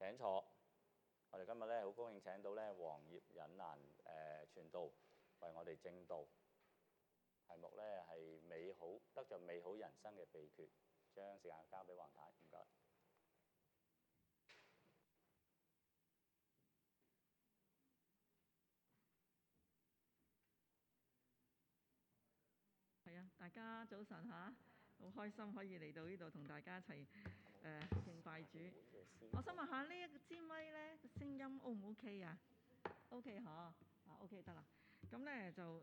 請坐。我哋今日咧好高興請到咧黃葉隱蘭傳道為我哋證道。題目咧係得着美好人生嘅秘訣。將時間交俾黃太，唔該。 係啊，大家早晨嚇，好開心可以嚟到呢度同大家一齊敬拜主。我想問下呢一支咪咧聲音 O 唔 OK 啊？OK 嗬，啊 OK 得啦。咁咧就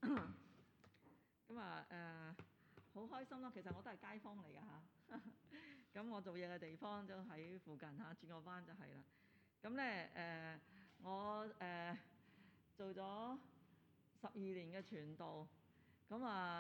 咁好開心咯。其實我都係街坊嚟㗎嚇。咁我做嘢嘅地方都喺附近嚇，轉個彎就係啦。咁咧我做咗12年嘅傳道。咁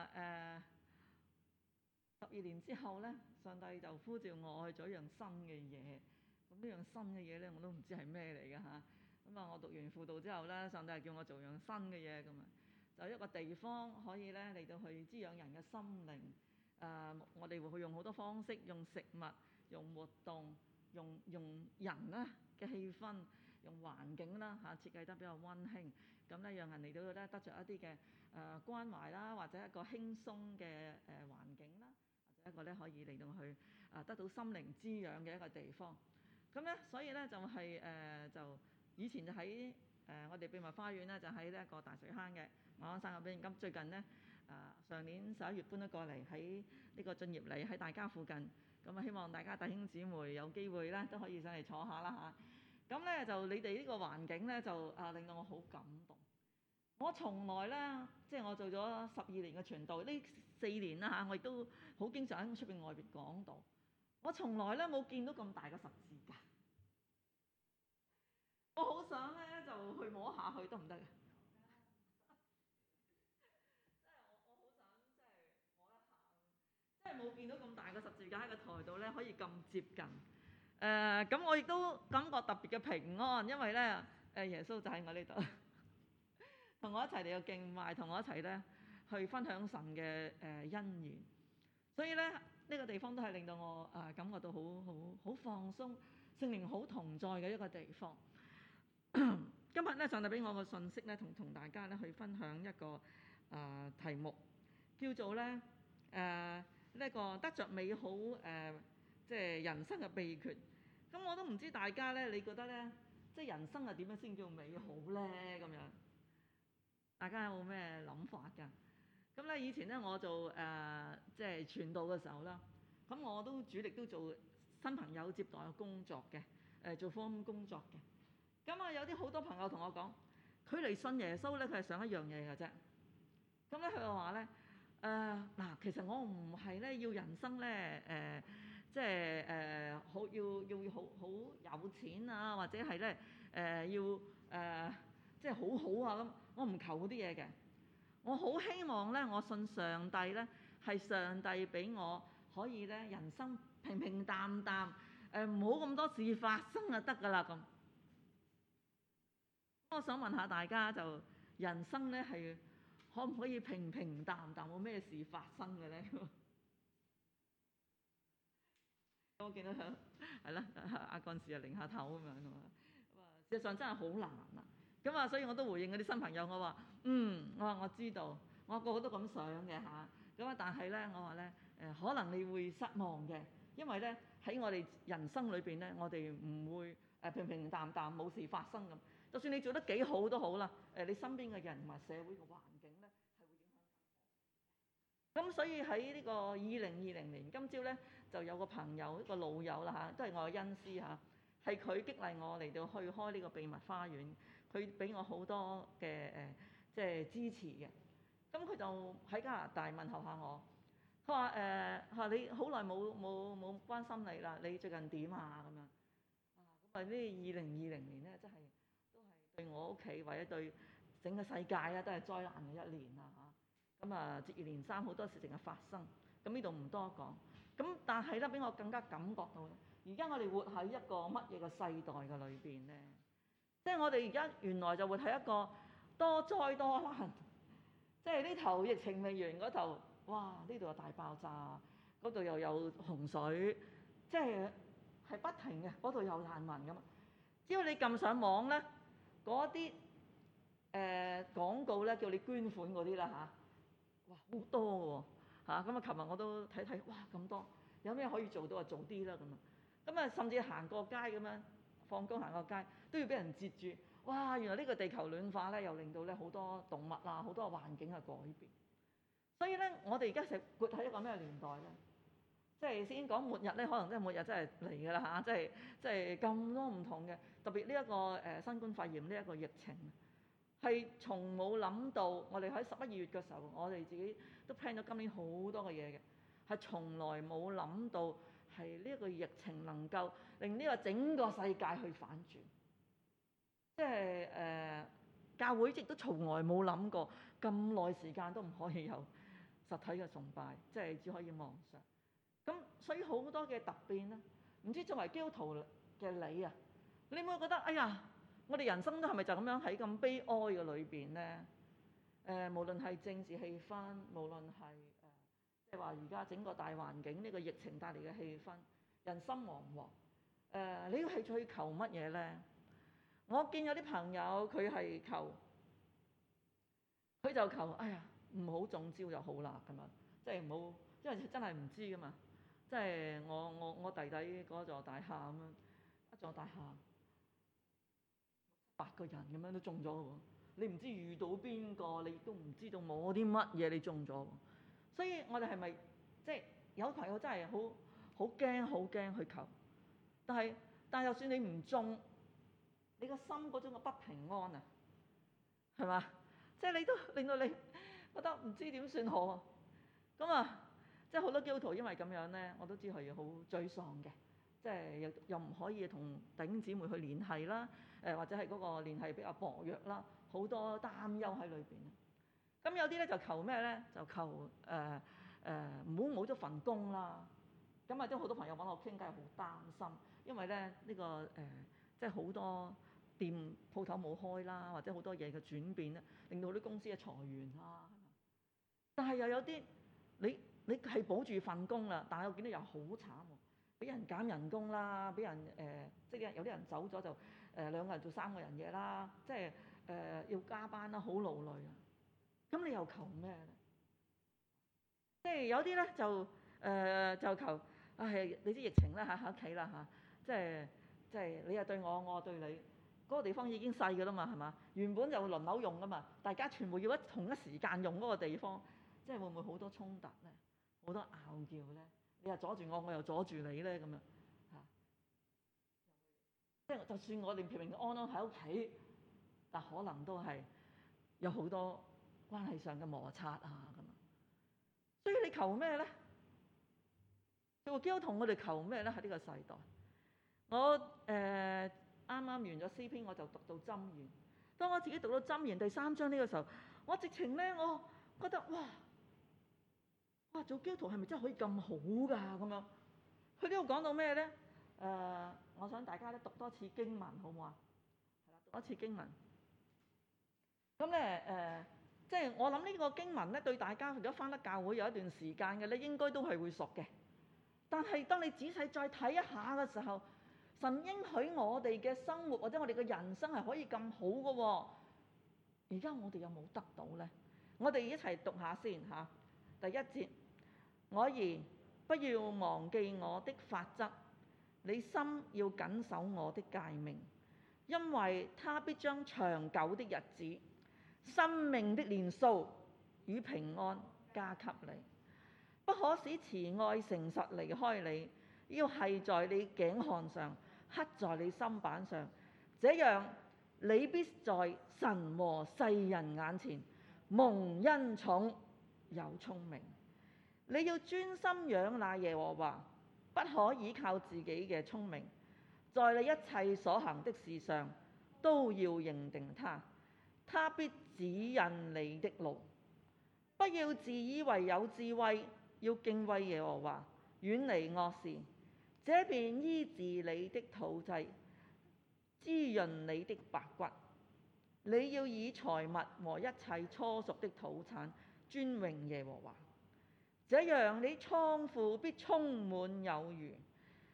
12年之後咧，上帝就呼召我去做一樣新嘅嘢。咁呢樣新嘅嘢咧，我都唔知係咩嚟㗎嚇。咁我讀完輔導之後咧，上帝係叫我做樣新嘅嘢咁啊，就一個地方可以咧嚟到去滋養人嘅心靈。我哋會去用好多方式，用食物、用活動、用人啦嘅氣氛、用環境啦嚇，設計得比較溫馨。咁咧，讓人嚟到咧得着一啲嘅關懷啦，或者一個輕鬆嘅環境啦，或者一個咧可以嚟到去得到心靈滋養嘅一個地方。咁咧，所以咧就係就以前就喺我哋秘密花園咧，就喺呢一個大水坑嘅馬鞍山嗰邊。咁最近咧上年11月搬咗過嚟喺呢個進業里喺大家附近。咁希望大家弟兄姊妹有機會咧都可以上嚟坐下啦嚇。咁咧就你哋呢個環境咧就令到我好感動。我從來咧即係我做咗12年嘅傳道，呢4年啦嚇，我亦都好經常喺出邊外邊講道。我從來咧冇見到咁大個十字架。我好想咧就去摸下去得唔得啊？即係我好想即係摸一下，即係冇見到咁大個十字架喺個台度咧，可以咁接近。咁我亦都感覺特別嘅平安，因為咧耶穌就喺我呢度，同我一齊嚟到敬拜，同我一齊咧去分享神嘅恩言。所以咧呢個地方都係令到我感覺到好放鬆，聖靈好同在嘅一個地方。今日咧上帝俾我個信息咧，同大家咧去分享一個題目，叫做咧呢個得着美好即係人生嘅秘訣。咁我都唔知大家咧，你覺得咧即係人生係點樣先叫美好咧？咁樣大家有冇咩諗法㗎？咁咧以前咧我做即係傳道嘅時候啦，咁我都主力都做新朋友接待嘅工作嘅，做福音工作嘅。咁有啲好多朋友同我講，佢嚟信耶穌咧，佢係想一樣嘢嘅啫。咁咧佢就話咧嗱，其實我唔係咧要人生咧即係好要好有錢啊，或者係咧要即係好好啊咁，我唔求嗰啲嘢嘅。我好希望咧，我信上帝咧，係上帝俾我可以咧人生平平淡淡，唔好咁多事發生就得㗎啦咁。我想問下大家，就人生咧係可唔可以平平淡淡冇咩事發生嘅咧？我見到佢係啦，阿幹事啊擰下頭咁樣啊嘛。事實上真係好難啊。咁所以我都回應嗰啲新朋友，我話我知道，我個個都咁想嘅嚇。咁但係咧，我話咧可能你會失望嘅，因為咧喺我哋人生裏邊咧，我哋唔會平平淡淡冇事發生咁。就算你做得幾好都好啦，你身邊嘅人同埋社會嘅環境咧係會影響緊我。咁所以喺呢個2020年，今朝咧就有個朋友，一個老友啦嚇，都係我嘅恩師嚇，係佢激勵我嚟到去開呢個秘密花園，佢俾我好多嘅即係支持嘅。咁佢就喺加拿大問候下我，佢話你好耐冇關心你啦，你最近點啊咁樣咁呢2020年咧真係都係對我屋企或者對整個世界咧都係災難嘅一年啦嚇。咁接二連三好多事情嘅發生，咁呢度唔多講。咁但係咧俾我更加感覺到咧，而家我哋活喺一個乜嘢嘅世代嘅裏邊咧？即係我哋而家原來就活喺一個多災多難，即係呢頭疫情未完，嗰頭哇呢度有大爆炸，嗰度又有洪水，即係係不停嘅，嗰度有難民㗎嘛。只要你撳上網咧，嗰啲廣告咧叫你捐款嗰啲啦嚇，哇好多喎嚇！咁啊，琴日我都睇，哇咁多，有咩可以做到啊？做啲啦咁啊！咁啊，甚至行過街咁樣，放工行過街都要俾人截住。哇！原來呢個地球暖化咧，又令到咧好多動物啊、好多環境嘅改變。所以咧，我哋而家係活喺一個咩年代咧？即係先講末日咧，可能真係末日真係嚟㗎啦嚇！即係咁多唔同嘅，特別呢一個新冠肺炎呢一個疫情，係從冇諗到。我哋喺11、2月嘅時候，我哋自己都 plan 咗今年好多嘅嘢嘅，係從來冇諗到係呢一個疫情能夠令呢個整個世界去反轉。即係教會亦都從來冇諗過咁耐時間都唔可以有實體嘅崇拜，即係只可以網上。咁所以好多嘅突變啦。唔知作為基督徒嘅你啊，你會唔會覺得哎呀，我哋人生都係咪就咁樣喺咁悲哀嘅裏邊咧？無論係政治氣氛，無論係即係話而家整個大環境呢個疫情帶嚟嘅氣氛，人心惶惶。你要係追求乜嘢咧？我見有啲朋友佢係求，佢就求，哎呀唔好中招就好啦咁樣，即係唔好，因為真係唔知噶嘛。即係我弟弟嗰座大廈咁樣，一座大廈8個人咁樣都中咗喎。你唔知遇到邊個，你亦都唔知道摸啲乜嘢你中咗。所以我哋係咪即係有朋友真係好驚去求，但係就算你唔中，你個心嗰種嘅不平安啊，係嘛？即係你都令到你覺得唔知點算好啊。咁啊，即係好多基督徒因為咁樣咧，我都知佢好沮喪嘅，即係又唔可以同弟兄姊妹去聯繫啦，或者係嗰個聯繫比較薄弱啦，好多擔憂喺裏邊。咁有啲咧就求咩咧？就求唔好冇咗份工啦。咁啊，都好多朋友揾我傾偈，好擔心，因為咧呢個即係好多店鋪頭冇開啦，或者好多嘢嘅轉變咧，令到啲公司嘅裁員啦。但係又有啲你係保住份工啦，但係我見到又好慘喎，俾人減人工啦，俾人即係有啲人走咗就2個人做3個人嘢啦，即係要加班啦，好勞累啊。咁你又求咩咧？即係有啲咧就求你知疫情啦嚇，喺屋企啦嚇，即係你又對我，我又對你，嗰個地方已經細㗎啦嘛，係嘛？原本就輪流用㗎嘛，大家全部要同一時間用嗰個地方，即係會唔會好多衝突咧？好多拗撬咧？你又阻住我，我又阻住你咧咁樣嚇。即係就算我哋平平安安喺屋企，但可能都係有好多關係上嘅摩擦啊咁。所以你求咩咧？做基督徒我哋求咩咧？喺呢個世代，我啱啱完咗詩篇，我就讀到箴言。當我自己讀到箴言第3章呢個時候，我直情咧，我覺得哇，做基督徒係咪真係可以咁好㗎咁樣？佢呢度講到咩咧？我想大家咧讀多次經文好唔好啊？係啦，讀多次經文。咁咧即係我諗呢個經文咧，對大家如果返得教會有一段時間嘅咧，應該都係會熟嘅。但係當你仔細再睇一下嘅時候，神應許我哋嘅生活或者我哋嘅人生係可以咁好嘅喎。而家我哋有冇得到咧？我哋一齊讀下先嚇。第1節，我兒不要忘記我的法則，你心要謹守我的誡命，因為他必將長久的日子、生命的年數與平安加給你。不可使慈愛誠實離開你，要繫在你頸項上，刻在你心板上，這樣你必在神和世人眼前蒙恩寵有聰明。你要專心仰賴耶和華，不可倚靠自己嘅聰明，在你一切所行的事上都要認定他，他必指引你的路。不要自以為有智慧，要敬畏耶和華，遠離惡事，這便醫治你的肚臍，滋潤你的白骨。你要以財物和一切初熟的土產尊榮耶和華，這樣你倉庫必充滿有餘，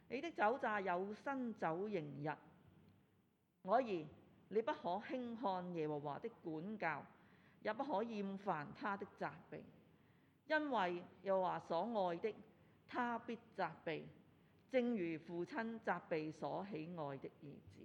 你的酒榨有新酒盈溢。我兒，你不可輕看耶和華的管教，也不可厭煩他的責備，因為耶和華所愛的，他必責備，正如父親責備所喜愛的兒子。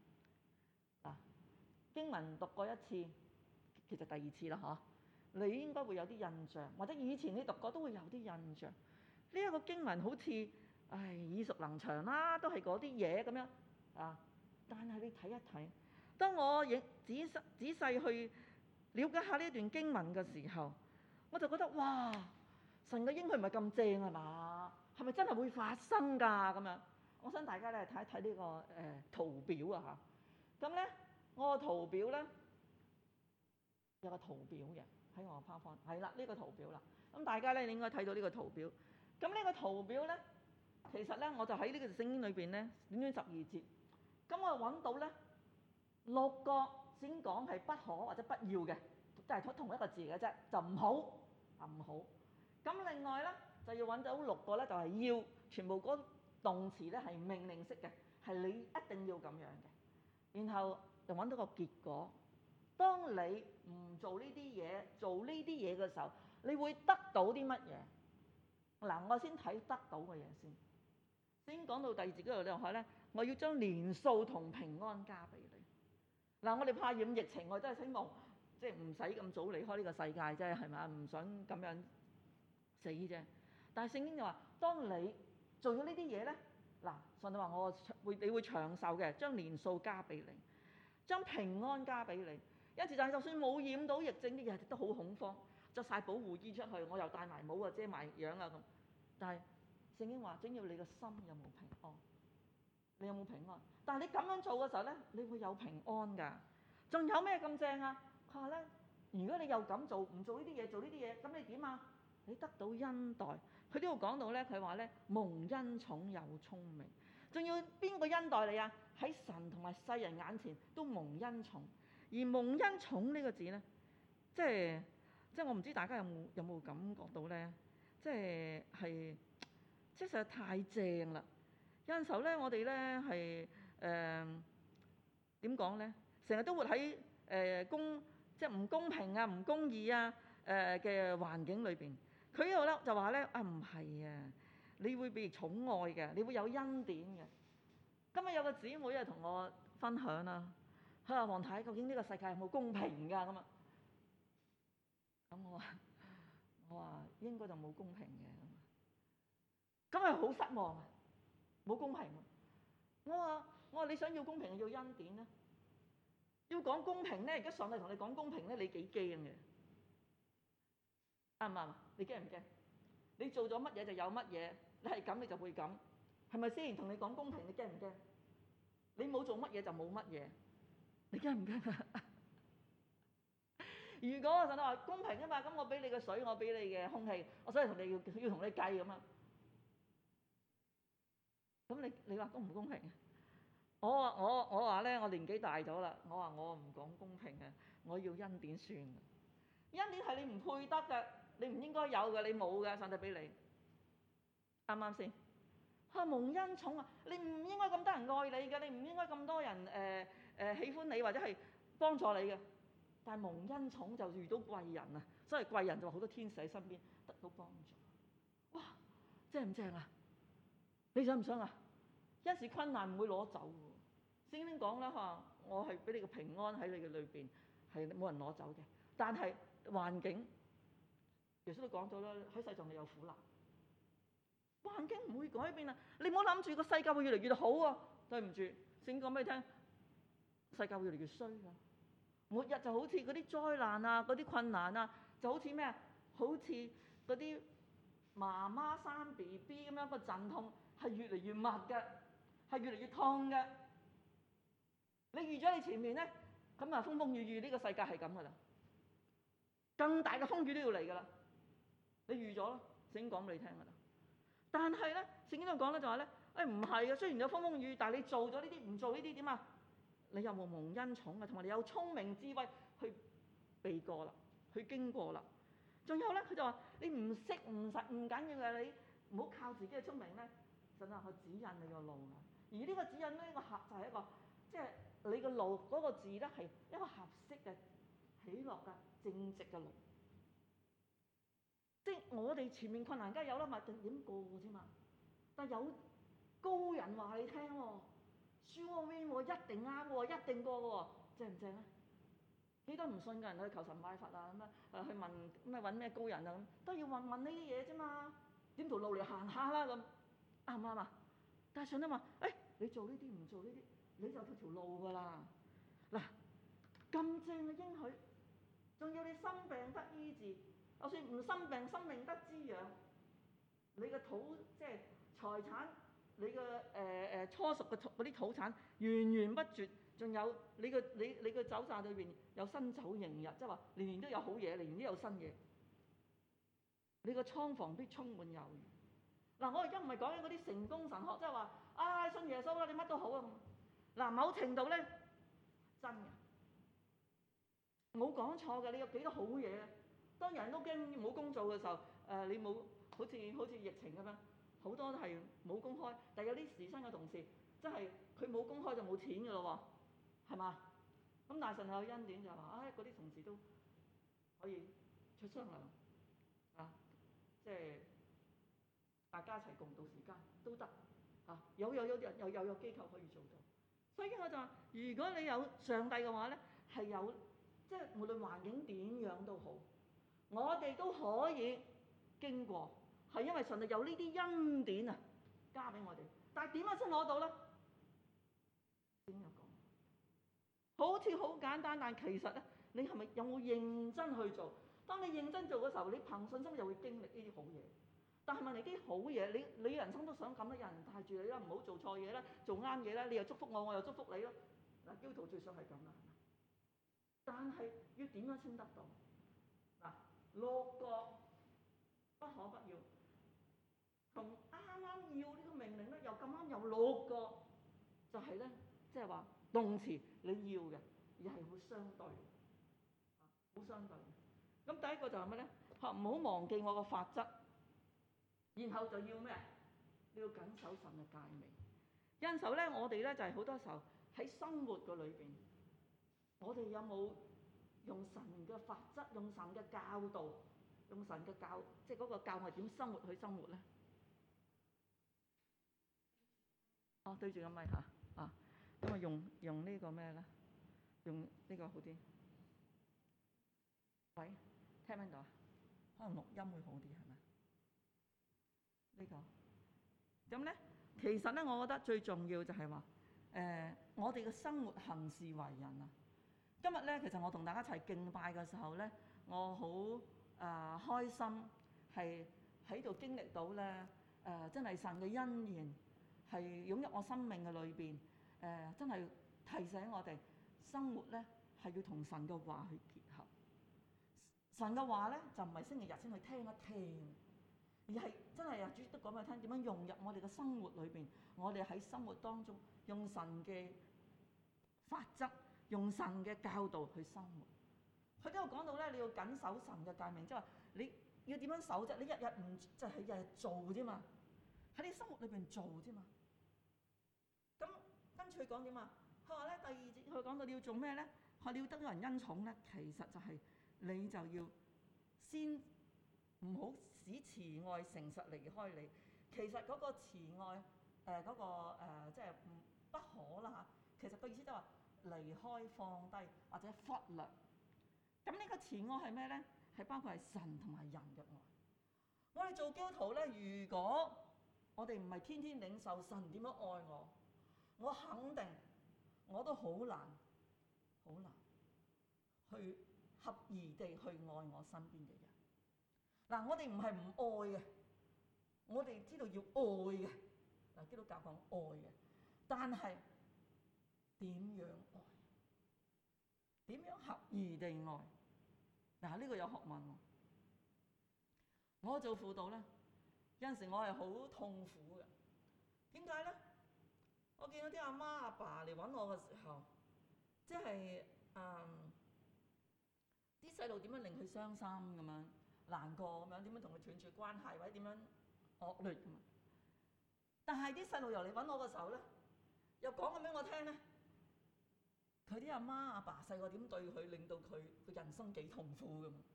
經文讀過一次，其實第二次啦嗬，你應該會有啲印象，或者以前你讀過都會有啲印象。呢一個經文好似耳熟能詳啦，都係嗰啲嘢咁樣啊。但係你睇一睇，當我仔細去了解下呢一段經文嘅時候，我就覺得哇，神嘅應許唔係咁正係嘛？係咪真係會發生㗎咁樣？我想大家咧睇一睇呢個圖表啊嚇。咁咧我個圖表咧有個圖表嘅喺我個 PowerPoint，係啦，呢個圖表啦。咁大家咧你應該睇到呢個圖表。咁呢個圖表咧，其實咧我就喺呢個聖經裏邊咧，短短12節。咁我揾到咧6個先講係不可或者不要嘅，都係同一個字嘅啫，就唔好啊唔好。咁另外咧就要揾到6個咧，就係要，全部嗰動詞咧係命令式嘅，係你一定要咁樣嘅。然後就揾到個結果，當你唔做呢啲嘢，做呢啲嘢嘅時候，你會得到啲乜嘢？嗱，我先睇得到嘅嘢先。先講到第二節嗰度咧，咧我要將年數同平安加俾你。嗱，我哋怕染疫情，我真係希望即係唔使咁早離開呢個世界啫，係咪？唔想咁樣死啫。但係聖經就話，當你做咗呢啲嘢咧，嗱，神就話你會長壽嘅，將年數加俾你，將平安加俾你。有時就算冇染到疫症啲嘢，都好恐慌，着晒保護衣出去，我又戴埋帽啊，遮埋樣啊咁。但係聖經話，只要你個心有冇平安，你有冇平安？但係你咁樣做嘅時候咧，你會有平安㗎。仲有咩咁正啊？佢話咧，如果你又咁做，唔做呢啲嘢，做呢啲嘢，咁你點啊？你得到恩待。佢呢度講到咧，佢話咧，蒙恩寵有聰明。仲要邊個恩待你啊？喺神同埋世人眼前都蒙恩寵。而蒙恩寵呢個字咧，即係我唔知大家有冇感覺到咧，即係實在太正啦！有陣時候咧，我哋咧係點講咧？成日都活喺即係唔公平啊、唔公義啊嘅環境裏邊。佢呢度咧就話咧唔係啊，你會被寵愛嘅，你會有恩典嘅。今日有個姊妹啊同我分享啦，佢話黃太，究竟呢個世界有冇公平㗎咁啊？咁我話應該就冇公平嘅，咁係好失望啊！冇公平。我話你想要公平要恩典咧，要講公平咧，而家上帝同你講公平咧，你幾驚嘅？啱唔啱？你驚唔驚？你做咗乜嘢就有乜嘢，你係咁你就會咁，係咪先？同你講公平，你驚唔驚？你冇做乜嘢就冇乜嘢，你驚唔驚啊？如果上帝話公平啊嘛，咁我俾你嘅水，我俾你嘅空氣，我所以要同你計咁啊。咁你話公唔公平啊？我話咧，我年紀大咗啦，我話我唔講公平嘅，我要恩典算。恩典係你唔配得嘅，你唔應該有嘅，你冇嘅，上帝俾你，啱唔啱先？蒙恩寵啊！你唔應該咁多人愛你嘅，你唔應該咁多人喜歡你或者係幫助你嘅。但係蒙恩寵就遇到貴人啊，所以貴人就話好多天使喺身邊得到幫助。哇！正唔正啊？你想唔想啊？一時困難唔會攞走嘅。聖經講啦嚇，我係俾你個平安喺你嘅裏邊，係冇人攞走嘅。但係環境，耶穌都講咗啦，喺世上你有苦難。環境唔會改變啊！你唔好諗住個世界會越嚟越好啊！對唔住，聖經講俾你聽，世界會越嚟越衰㗎。末日就好似嗰啲災難啊、嗰啲困難啊，就好似咩啊？好似嗰啲媽媽生 BB 咁樣，個陣痛係越嚟越密嘅，係越嚟越痛嘅。你預咗你前面咧，咁啊風風雨雨呢個世界係咁㗎啦，更大嘅風雨都要嚟㗎啦。你預咗啦，聖經講俾你聽㗎啦。但係咧，聖經度講咧就話咧，唔係啊，雖然有風風雨雨，但係你做咗呢啲，唔做呢啲點啊？你有冇蒙恩寵啊？同埋你有聰明智慧去避過啦，去經過啦。仲有咧，佢就話你唔識唔緊要嘅，你唔好靠自己嘅聰明咧， 神啊，去指引你個路啊。而呢個指引咧，呢個合就係一個，即係你個路嗰個字咧，係一個合適嘅喜樂嘅正直嘅路。即係我哋前面困難梗係有啦，咪點過啫嘛。但係有高人話你聽喎，sure win 喎，一定啱喎，一定過喎，正唔正咧？幾多唔信嘅人去求神拜佛啊，咁啊去問咩揾咩高人啊，咁都要問呢啲嘢啫嘛。點條路嚟行下啦咁，啱唔啱啊？但係上帝話：你做呢啲唔做呢啲，你就條路㗎啦。嗱，咁正嘅應許，仲要你生病得醫治，就算唔生病，生命得滋養，你嘅土即係財產，你嘅初熟嘅嗰啲土產源源不絕，仲有你個酒榨裏邊有新酒盈溢，即係話年年都有好嘢，年年都有新嘢。你個倉房必充滿有餘。嗱，我而家唔係講緊嗰啲成功神學，即係話信耶穌啦，你乜都好啊。嗱，某程度咧真嘅，冇講錯嘅。你有幾多好嘢啊？當人都驚冇工做嘅時候，你冇好似疫情咁樣，好多都係冇工開。但係有啲時薪嘅同事，真係佢冇工開就冇錢㗎咯喎，係嘛？咁但係神有恩典就係話，嗰啲同事都可以出雙糧啊，即係大家一齊共度時間都得啊！有人有機構可以做到，所以我就話：如果你有上帝嘅話咧，係有即係無論環境點樣都好，我哋都可以經過，係因為上帝有呢啲恩典啊，加俾我哋。但係點樣先攞到咧？點樣講？好似好簡單，但其實咧，你係咪有冇認真去做？當你認真做嘅時候，你憑信心就會經歷呢啲好嘢。但係問你啲好嘢，你人生都想咁啦，有人帶住你啦，唔好做錯嘢啦，做啱嘢啦，你又祝福我，我又祝福你咯。嗱，基督徒最想係咁啦，係咪？但係要點樣先得到？嗱，六個不可不要，同啱啱要呢個命令咧，又咁啱有六個，就係咧，即係話動詞你要嘅，而係好相對，好相對。咁第一個就係咩咧？唔好忘記我個法則。然後就要咩？你要謹守神嘅誡命。有陣時候咧，我哋咧就係好多時候喺生活嘅裏邊，我哋有冇用神嘅法則、用神嘅教導、用神嘅教，即係嗰個教我哋點生活去生活咧？對住個咪嚇咁啊用呢個咩咧？用呢個好啲。喂，聽唔聽到啊？可能錄音會好啲係咪？呢個咁咧，其實咧，我覺得最重要就係話，我哋嘅生活行事為人啊。今日咧，其實我同大家一齊敬拜嘅時候咧，我好開心，係喺度經歷到咧，真係神嘅恩言係湧入我生命嘅裏邊，真係提醒我哋生活咧係要同神嘅話去結合。神嘅話咧就唔係星期日先去聽一聽。而係真係主都講俾我聽點樣融入我哋嘅生活裏邊，我哋喺生活當中用神嘅法則、用神嘅教導去生活。佢都有講到咧，你要謹守神嘅誡命，即係話你要點樣守啫？你日日唔就係日日做啫嘛，喺你生活裏邊做啫嘛。咁跟住佢講點啊？佢話咧第二節佢講到你要做咩咧？佢你要得到人恩寵咧，其實就係你就要先唔好使慈愛誠實離開你。其實嗰個慈愛即係不可啦嚇。其實個意思就係話離開、放低或者忽略。咁呢個慈愛係咩咧？係包括係神同埋人嘅愛。我哋做基督徒咧，如果我哋唔係天天領受神點樣愛我，我肯定我都好難去合宜地去愛我身邊嘅人。嗱，我哋唔係唔愛嘅，我哋知道要愛嘅。嗱，基督教講愛嘅，但係點樣愛？點樣合宜地愛？嗱，呢個有學問喎。我做輔導咧，有陣時我係好痛苦嘅。點解咧？我見到啲阿媽阿爸嚟揾我嘅時候，即係啲細路點樣令佢傷心咁樣，難過咁樣，點樣同佢斷絕關係，或者點樣惡劣咁啊？ 但係啲細路又嚟揾我嘅時候咧，又講咁俾我聽咧，佢啲阿媽阿爸細個點對佢，令到佢嘅人生幾痛苦咁。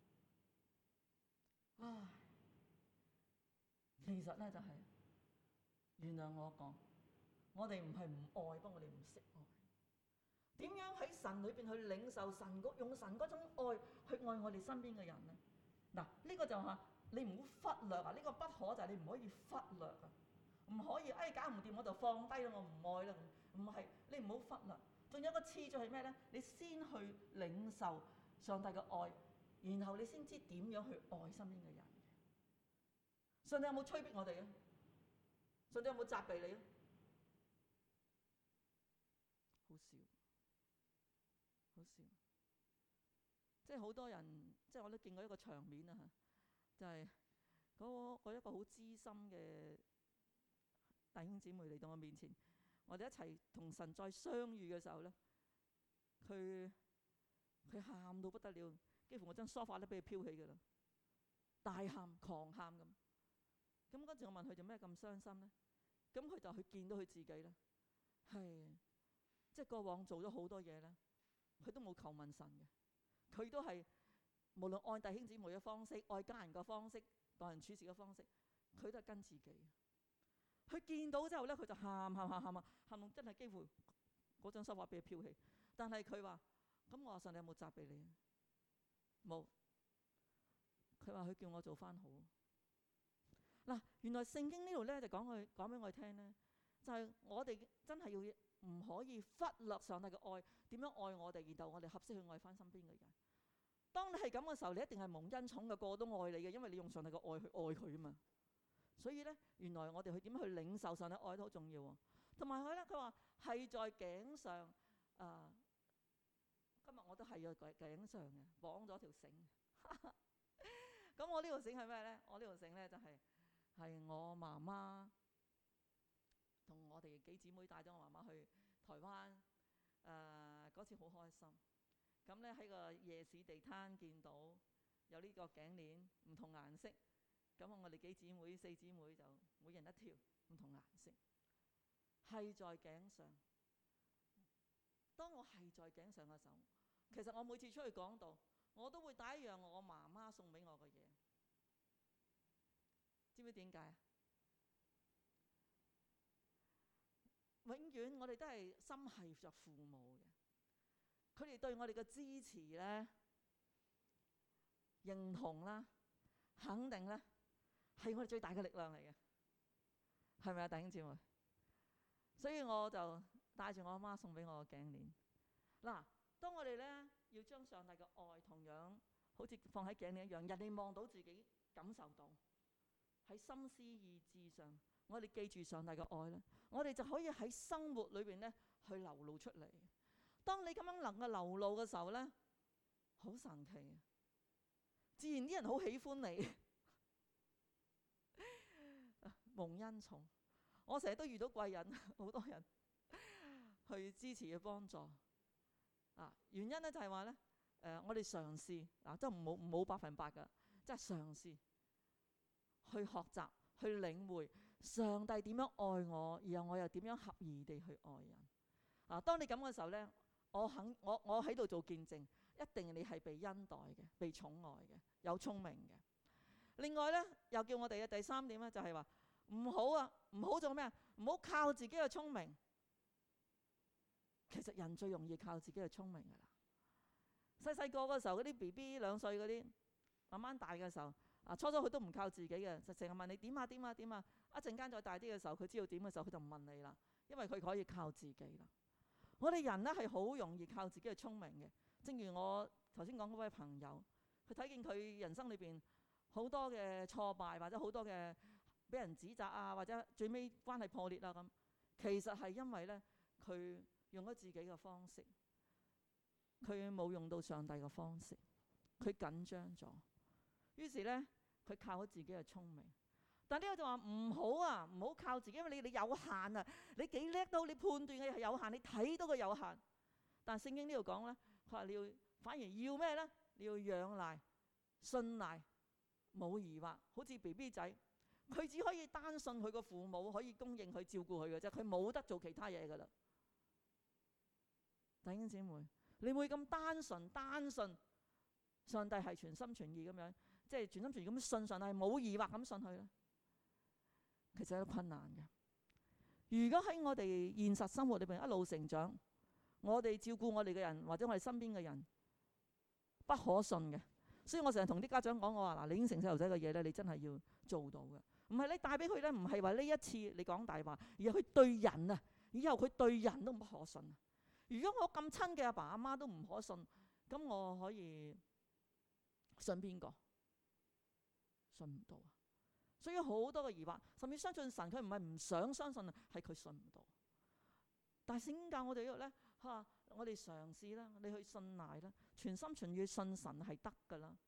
唉，其實咧就係原諒我講，我哋唔係唔愛，不過我哋唔識愛。點樣喺神裏邊去領受神用神嗰種愛去愛我哋身邊嘅人咧？嗱，呢個就係你唔好忽略啊！呢個不可就係你唔可以忽略啊！唔可以搞唔掂我就放低啦，我唔愛啦。唔係，你唔好忽略。仲有個次序係咩咧？你先去領受上帝嘅愛，然後你先知點樣去愛身邊嘅人。上帝有冇催逼我哋啊？上帝有冇責備你啊？好少，好少。即係好多人，即係我都見過一個場面啊，就係嗰一個好資深嘅弟兄姊妹嚟到我面前，我哋一齊同神再相遇嘅時候咧，佢喊到不得了，幾乎我張梳化都俾佢飄起㗎啦，大喊狂喊咁。咁嗰陣我問佢做咩咁傷心咧？咁佢就去見到佢自己咧，係即係過往做咗好多嘢咧，佢都冇求問神嘅，佢都係無論愛弟兄姊妹嘅方式、愛家人嘅方式、待人處事嘅方式，佢都係跟自己。佢見到之後咧，佢就喊到真係幾乎嗰張梳化俾佢飄起。但係佢話：咁我話神，你有冇責備你啊？冇。佢話佢叫我做翻好。嗱，原來聖經呢度咧就講俾我哋聽咧，就係我哋真係要唔可以忽略上帝嘅愛，點樣愛我哋，然後我哋合適去愛翻身邊嘅人。當你係咁嘅時候，你一定係蒙恩寵嘅，個個都愛你嘅，因為你用上帝嘅愛去愛佢啊嘛。所以咧，原來我哋去點樣去領受上帝愛都好重要喎。同埋佢咧，佢話係在頸上今日我都係在頸上嘅，綁咗條繩。咁我呢條繩係咩咧？我呢條繩咧就係我媽媽同我哋幾姊妹帶咗我媽媽去台灣。嗰次好開心。咁咧喺個夜市地攤見到有呢個頸鏈，唔同顏色。咁我哋幾姊妹4姊妹就每人一條唔同顏色，係在頸上。當我係在頸上嘅時候，其實我每次出去講道，我都會帶一樣我媽媽送俾我嘅嘢。知唔知點解啊？永遠我哋都係心係着父母嘅，佢哋對我哋嘅支持咧、認同啦、肯定咧，係我哋最大嘅力量嚟嘅，係咪啊，弟兄姊妹？所以我就帶住我阿媽送俾我嘅頸鏈。嗱，當我哋咧要將上帝嘅愛同樣好似放喺頸鏈一樣，人哋望到自己感受到喺心思意志上，我哋記住上帝嘅愛咧，我哋就可以喺生活裏邊咧去流露出嚟。當你咁樣能夠流露嘅時候咧，好神奇啊！自然啲人好喜歡你。蒙恩寵，我成日都遇到貴人，好多人去支持去幫助。原因咧就係話咧，我哋嘗試即係冇100%㗎，即係嘗試去學習、去領會上帝點樣愛我，然後我又點樣合宜地去愛人。當你咁嘅時候咧，我喺度做見證，一定你係被恩待嘅、被寵愛嘅、有聰明嘅。另外咧，又叫我哋嘅第3點咧，就係話唔好做咩啊？唔好靠自己嘅聰明。其實人最容易靠自己嘅聰明㗎啦。細個嗰時候嗰啲 BB 2歲嗰啲，慢慢大嘅時候，初佢都唔靠自己嘅，就成日問你點啊。一陣間再大啲嘅時候，佢知道點嘅時候，佢就唔問你啦，因為佢可以靠自己啦。我哋人咧係好容易靠自己嘅聰明嘅。正如我頭先講嗰位朋友，佢睇見佢人生裏邊好多嘅挫敗，或者好多嘅俾人指責啊，或者最尾關係破裂啦咁，其實係因為咧佢用咗自己嘅方式，佢冇用到上帝嘅方式，佢緊張咗，於是咧佢靠咗自己嘅聰明。但呢個就話唔好靠自己，因為你有限啊，你幾叻都，你判斷嘅係有限，你睇到佢有限。但聖經呢度講咧，佢話你要反而要咩咧？你要仰賴、信賴，冇疑惑，好似 BB 仔， 佢只可以單信佢個父母可以供應佢照顧佢嘅啫，佢冇得做其他嘢噶啦。弟兄姊妹，你會咁單信上帝係全心全意咁樣，即係全心全意咁信上帝，冇疑惑咁信佢咧？其實有困難嘅。如果喺我哋現實生活裏邊一路成長，我哋照顧我哋嘅人或者我哋身邊嘅人不可信嘅，所以我成日同啲家長講，我話嗱，你應承細路仔嘅嘢咧，你真係要做到嘅。唔係你帶俾佢咧，唔係話呢一次你講大話，而係佢對人啊，以後佢對人都不可信。如果我咁親嘅阿爸阿媽都唔可信，咁我可以信邊個？信唔到啊！所以好多嘅疑惑，甚至相信神，佢唔係唔想相信啊，係佢信唔到。但係聖經教我哋呢個咧嚇，我哋嘗試啦，你去信賴啦，全心全意信神係得㗎啦。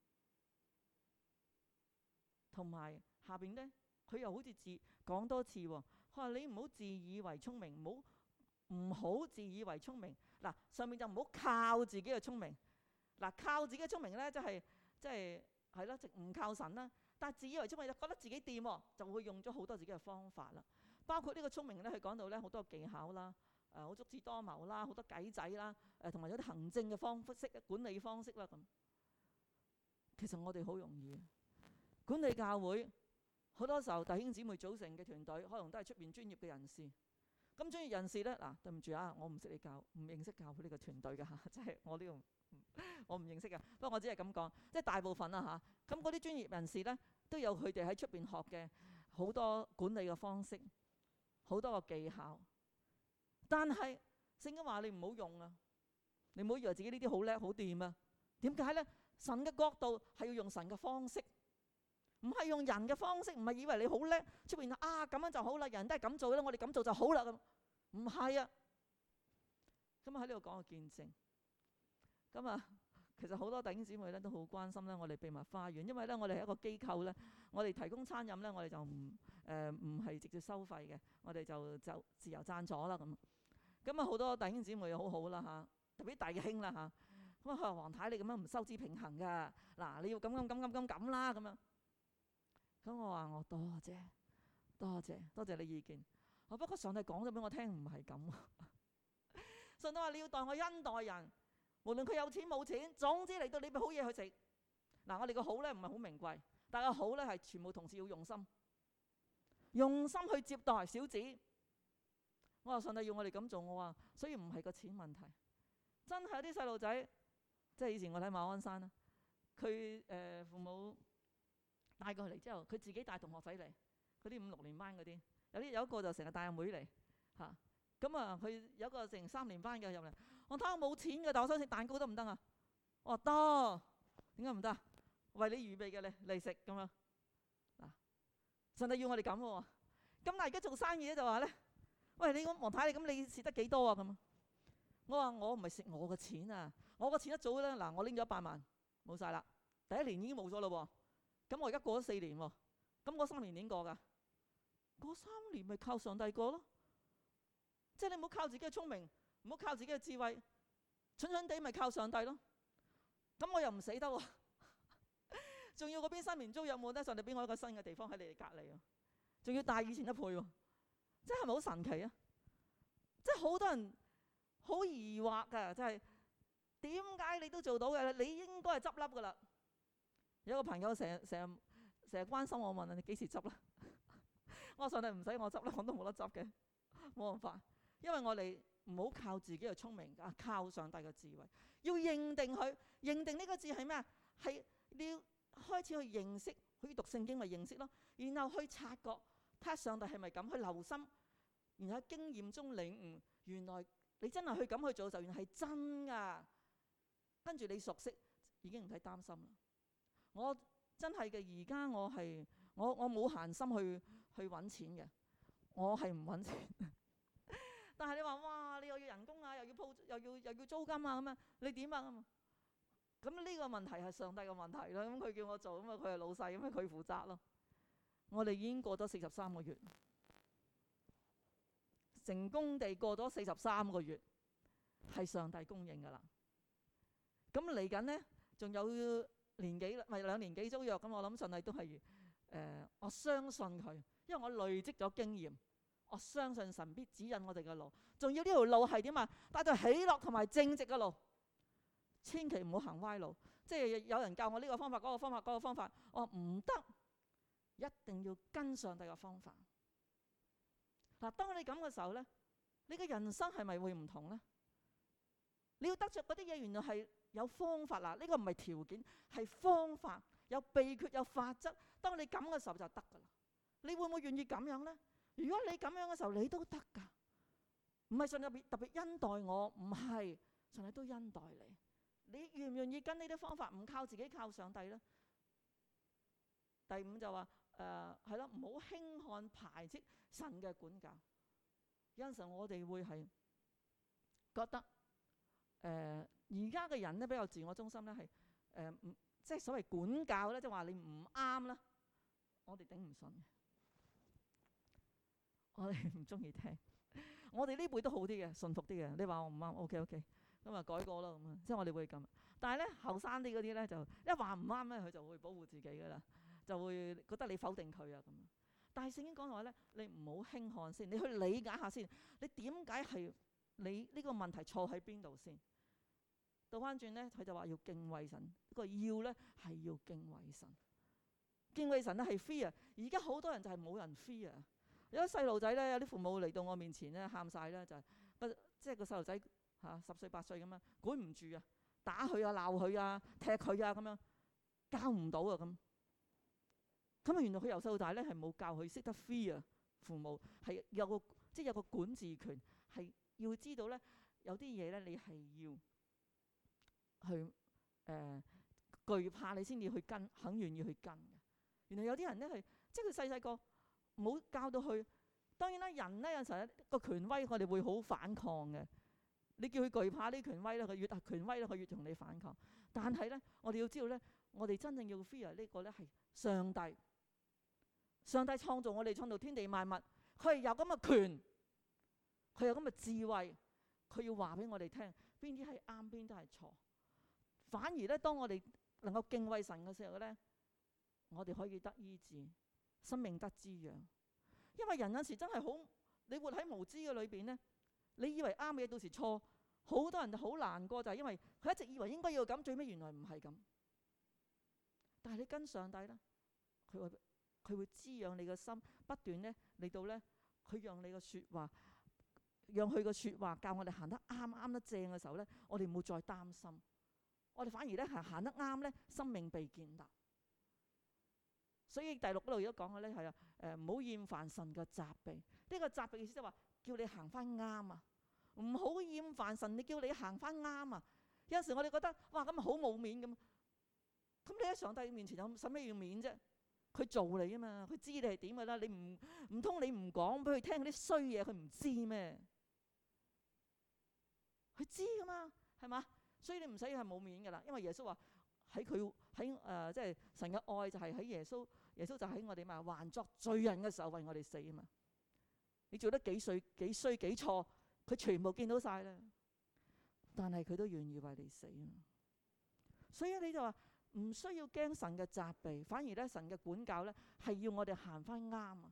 同埋下邊咧，佢又好似講多次喎，佢話你唔好自以為聰明，唔好自以為聰明。嗱，上面就唔好靠自己嘅聰明。嗱，靠自己嘅聰明咧，即係係咯，唔靠神啦。但係自以為聰明就覺得自己掂喎，就會用咗好多自己嘅方法啦。包括呢個聰明咧，佢講到咧好多技巧啦，好足智多謀啦，好多計仔啦，同埋有啲行政嘅方式、管理方式啦咁。其實我哋好容易管理教會，好多時候弟兄姊妹組成嘅團隊，可能都係出邊專業嘅人士。咁專業人士咧，嗱，對唔住啊，我唔識你教，唔認識教會呢個團隊㗎嚇，即係我呢個我唔認識㗎。不過我只係咁講，即係大部分啦嚇。咁嗰啲專業人士咧，都有佢哋喺出邊學嘅好多管理嘅方式，好多個技巧。但係聖經話你唔好用啊，你唔好以為自己呢啲好叻好掂啊。點解咧？神嘅角度係要用神嘅方式，唔係用人嘅方式。唔係以為你好叻，出邊啊咁樣就好啦，人都係咁做啦，我哋咁做就好啦咁。唔係啊。咁喺呢度講個見證。咁啊，其實好多弟兄姊妹咧都好關心咧我哋秘密花園，因為咧我哋係一個機構咧，我哋提供餐飲咧，我哋就唔係直接收費嘅，我哋就自由贊助啦咁。咁啊好多弟兄姊妹好好啦嚇，特別弟兄啦嚇。咁啊佢話黃太你咁樣唔收支平衡㗎，嗱你要咁啦咁樣。咁我話我多謝你意見。不過上帝講咗俾我聽唔係咁。上帝話你要待我恩待人，無論佢有錢冇錢，總之嚟到你俾好嘢去食。嗱我哋個好咧唔係好名貴，但係個好咧係全部同事要用心去接待小子。我話上帝要我哋咁做，我話所以唔係個錢問題，真係有啲細路仔，即係以前我睇馬鞍山啦，佢父母帶過嚟之後，佢自己帶同學仔嚟，嗰啲5、6年班嗰啲，有一個就成日帶阿妹嚟嚇。咁啊，佢有一個成3年班嘅入嚟，我睇我冇錢嘅，但我想食蛋糕得唔得啊？我話得，點解唔得？為你預備嘅嚟食咁樣。嗱，上帝要我哋咁喎。咁但係而家做生意咧就話咧，喂你咁黃太，你咁你蝕得幾多啊？咁我話我唔係蝕我嘅錢啊，我個錢一早咧嗱，我拎咗100萬冇晒啦，第1年已經冇咗咯喎。咁我而家過咗4年喎，咁我3年點過㗎？過3年咪靠上帝過咯。即係你唔好靠自己嘅聰明，唔好靠自己嘅智慧，蠢地咪靠上帝咯。咁我又唔死得喎，仲要嗰邊新年租有冇得上帝俾我一個新嘅地方喺你哋隔離啊？仲要大以前一倍喎，即係咪好神奇啊？即係好多人好疑惑㗎，即係點解你都做到嘅？你應該係執笠㗎啦。有個朋友成日關心我問你幾時執啦？我話上帝唔使我執啦，我都冇得執嘅，冇辦法。因為我哋唔好靠自己嘅聰明啊，靠上帝嘅智慧。要認定佢，認定呢個字係咩啊？係你要開始去認識，可以讀聖經咪認識咯。然後去察覺，睇下上帝係咪咁，去留心，然後喺經驗中領悟，原來你真係去咁去做就原來係真噶。跟住你熟悉，已經唔使擔心啦。我真係嘅，而家我冇閒心去揾錢嘅，我係唔揾錢。但係你話哇，你又要人工啊，又要租金啊咁樣，你點啊咁？咁呢個問題係上帝嘅問題啦。咁佢叫我做，咁啊佢係老細，咁啊佢負責咯。我哋已經過咗43個月，成功地過咗43個月，係上帝供應噶啦。咁嚟緊呢，仲有年幾，咪2年幾租約咁，我諗上帝都係我相信佢，因為我累積咗經驗，我相信神必指引我哋嘅路。仲要呢條路係點啊？帶到喜樂同埋正直嘅路，千祈唔好行歪路。即係有人教我呢個方法、嗰個方法、嗰個方法，我話唔得，一定要跟上帝嘅方法。嗱，當你咁嘅時候咧，你嘅人生係咪會唔同咧？你要得着嗰啲嘢，原來係有方法啦。呢個唔係條件，係方法，有秘訣，有法則。當你咁嘅時候就得噶啦。你會唔會願意咁樣咧？如果你咁樣嘅時候，你都得噶。唔係上帝特別恩待我，唔係上帝都恩待你。你願唔願意跟呢啲方法？唔靠自己，靠上帝咧。第五就話係咯，唔好輕看排斥神嘅管教。有陣時我哋會係覺得而家嘅人咧比較自我中心咧，係即係所謂管教咧，即係話你唔啱啦，我哋頂唔順嘅，我哋唔中意聽。我哋呢輩都好啲嘅，順服啲嘅。你話我唔啱 ，OK， 咁啊改過咯咁啊，即係我哋會咁。但係咧後生啲嗰啲咧就一話唔啱咧，佢就會保護自己噶啦，就會覺得你否定佢啊咁。但係聖經講嘅話咧，你唔好輕看先，你去理解下先，你點解係你呢個問題錯喺邊度先？倒翻轉咧，佢就話要敬畏神，個要咧係要敬畏神。敬畏神咧係 fear，而家好多人就係冇人 fear。有啲細路仔咧，有啲父母嚟到我面前咧，喊晒咧，就係即係個細路仔10歲8歲咁樣，管唔住啊，打佢啊，鬧佢啊，踢佢啊咁樣，教唔到啊咁。咁啊，原來佢由細到大咧係冇教佢識得 fear，父母係有個即係有個管治權，係要知道咧有啲嘢咧你係要去懼怕你先至去跟，肯願意去跟嘅。原來有啲人咧係即係佢細細個冇教到佢。當然啦，人咧有陣時個權威我哋會好反抗嘅。你叫佢懼怕呢權威咧，佢越係權威咧，佢越同你反抗。但係咧，我哋要知道咧，我哋真正要 fear 呢個咧係上帝。上帝創造我哋，創造天地萬物，佢係有咁嘅權，佢有咁嘅智慧，佢要話俾我哋聽邊啲係啱，邊啲係錯。反而咧，當我哋能夠敬畏神嘅時候咧，我哋可以得醫治，生命得滋養。因為人有時真係好，你活喺無知嘅裏邊咧，你以為啱嘅嘢到時錯，好多人就好難過，就係因為佢一直以為應該要咁，最尾原來唔係咁。但係你跟上帝咧，佢會滋養你嘅心，不斷咧嚟到咧，佢讓你嘅説話，讓佢嘅説話教我哋行得啱得正嘅時候咧，我哋唔會再擔心，我哋反而咧行得啱咧，生命被建立。所以第6嗰度如果講嘅咧係唔好厭煩神嘅責備。呢個責備意思即係話叫你行翻啱啊，唔好厭煩神，你叫你行翻啱啊。有陣時我哋覺得哇咁好冇面咁，咁你喺上帝面前有使咩要面啫？佢做你啊嘛，佢知你係點噶啦。你唔通你唔講俾佢聽嗰啲衰嘢，佢唔知咩？佢知噶嘛，係嘛？所以你唔使係冇面噶啦，因為耶穌話喺佢喺即係神嘅愛就係喺耶穌就喺我哋嘛還作罪人嘅時候為我哋死啊嘛。你做得幾衰幾錯，佢全部見到晒啦，但係佢都願意為你死啊。所以你就話唔需要驚神嘅責備，反而咧神嘅管教咧係要我哋行翻啱啊。